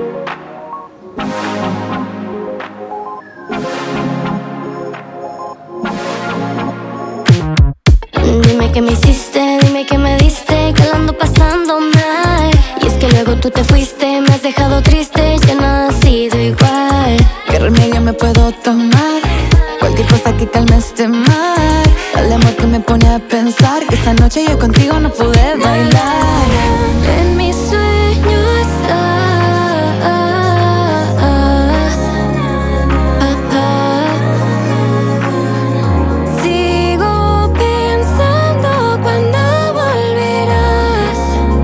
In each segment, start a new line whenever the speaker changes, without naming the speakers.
Dime qué me hiciste, dime qué me diste, que la ando pasando mal. Y es que luego tú te fuiste, me has dejado triste, ya nada ha sido igual.
¿Qué remedio me puedo tomar? Cualquier cosa que calme este mal. El amor que me pone a pensar que esa noche yo contigo no pude bailar.
En mis sueños sigo pensando cuando volverás.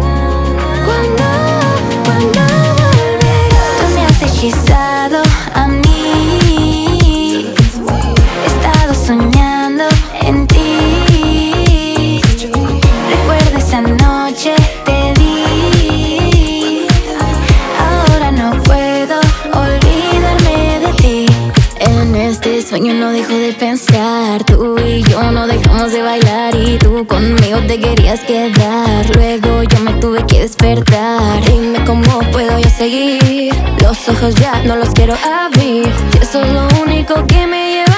Cuando volverás. Tú me has hechizado a mí. He estado soñando en ti. Recuerdo esa noche te di. Ahora no puedo olvidarme de ti. En este sueño no dejo de pensar. Tú y yo no dejamos de bailar. Y tú conmigo te querías quedar. Luego yo me tuve que despertar. Dime cómo puedo yo seguir. Los ojos ya no los quiero abrir. Si eso es lo único que me lleva